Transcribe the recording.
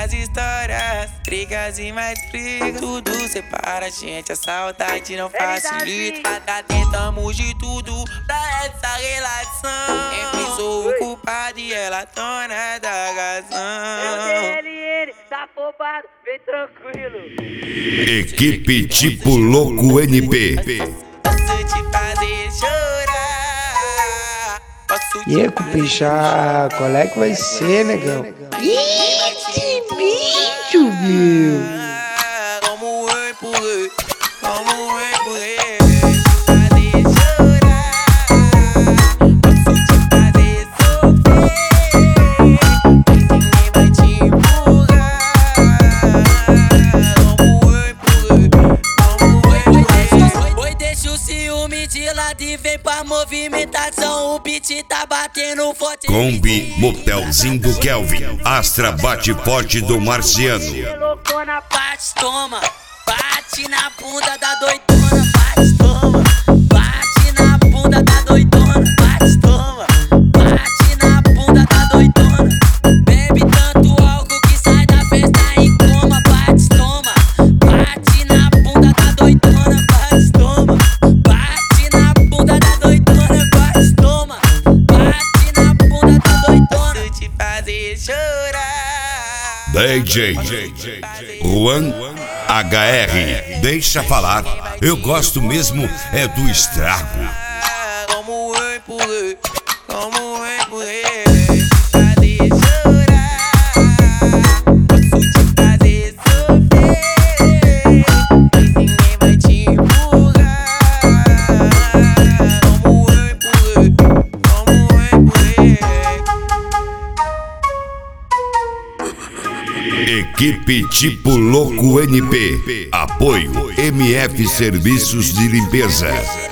muitas histórias, brigas e mais brigas. Tudo separa a gente, a saudade não facilita. Tá tentamos de tudo pra essa relação. Sempre sou o culpado e ela dona da razão. DLN, tá afobado, vem tranquilo. Equipe Tipo Louco NP. Posso te fazer chorar. E aí, Cupichá, qual é que vai ser, negão? Ih, que bicho, meu! Como eu empurrei, como eu empurrei. Fazer chorar. Posso te fazer sofrer. Ninguém vai te empurrar. Como eu empurrei, como eu empurrei. Oi, deixa o ciúme de lado e vem pra movimentação. O beat tá batendo forte. Kombi, Motelzinho do Kelvin, Astra Bate Forte do Marciano. Loucona, Bate, toma, bate na bunda da doidona. Bate, toma, bate na bunda da doidona. Bate, toma, bate na bunda da doidona. Bebe tanto álcool que sai da festa em coma. Bate, toma, bate na bunda da doidona. Bate, toma, bate na bunda da doidona. Bate, toma, bate na bunda da doidona. Posso te fazer chorar. DJ Juan HR. Deixa falar, eu gosto mesmo é do estrago. Como eu empurrei, como eu empurrei. Fazer chorar. Posso te fazer sofrer. Ninguém vai te empurrar. Como eu empurrei, como eu empurrei. Equipe Tipo Louco NP. Apoio MF Serviços de Limpeza.